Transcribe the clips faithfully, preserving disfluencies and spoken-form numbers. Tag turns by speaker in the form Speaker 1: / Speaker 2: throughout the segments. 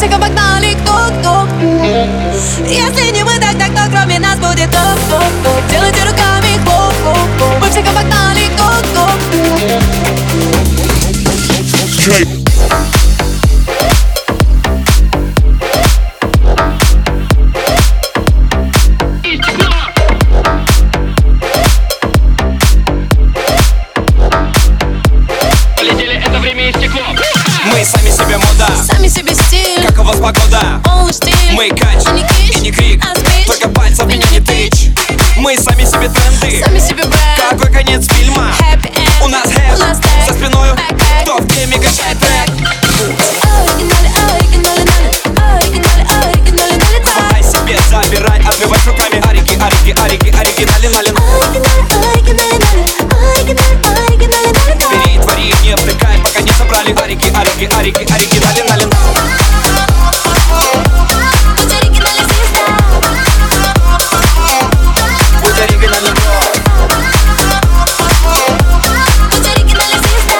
Speaker 1: всех обогнали, кто-кто. Если не мы, тогда кто кроме нас будет топ-топ-топ. Делайте руками хлоп-хлоп-хлоп. Мы всех обогнали, кто-кто.
Speaker 2: Мы сами себе мода,
Speaker 1: сами себе стиль.
Speaker 2: как у вас погода?
Speaker 1: Он стиль.
Speaker 2: Мы кач,
Speaker 1: а не кич,
Speaker 2: и не крик,
Speaker 1: а спич.
Speaker 2: только пальцем меня не тычь. Мы сами себе тренды,
Speaker 1: сами себе бренд.
Speaker 2: какой конец фильма?
Speaker 1: Happy end.
Speaker 2: У нас хэп,
Speaker 1: У нас тэк.
Speaker 2: за спиною
Speaker 1: Бэк-бэк.
Speaker 2: кто в теме качает трек.
Speaker 1: Оригинали, оригинали, нали. Оригинали, оригинали, нали.
Speaker 2: Хватай себе, забирай, отбивай руками. Арики, арики, арики, оригинали, налин.
Speaker 1: Оригинали, оригинали, нали. Оригинали, оригинали, нали.
Speaker 2: Бери и твори, не втыкай, пока не собрали. Арики, арики, арики, оригинали, налин.
Speaker 1: Будь оригинальный звезда.
Speaker 2: Будь оригинальным, бро.
Speaker 1: Будь оригинальный звезда.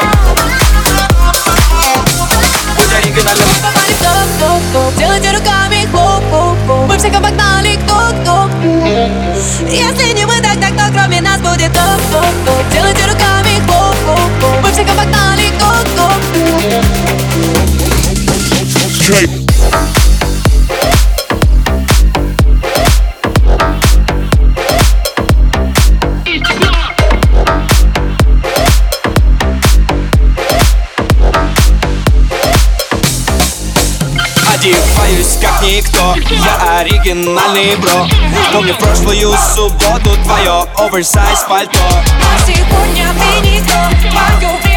Speaker 2: Будь оригинальным.
Speaker 1: Мы попали в топ-топ-топ. Делайте руками хлоп-хлоп-хлоп. Мы всех обогнали, кто-кто. Если не мы, тогда кто кроме нас будет топ-топ-топ. Делайте руками хлоп-хлоп-хлоп. Мы всех обогнали, кто-кто.
Speaker 2: Одеваюсь как никто, я оригинальный бро. Помню прошлую субботу твое оверсайз пальто.
Speaker 1: А сегодня ты никто. Мое время.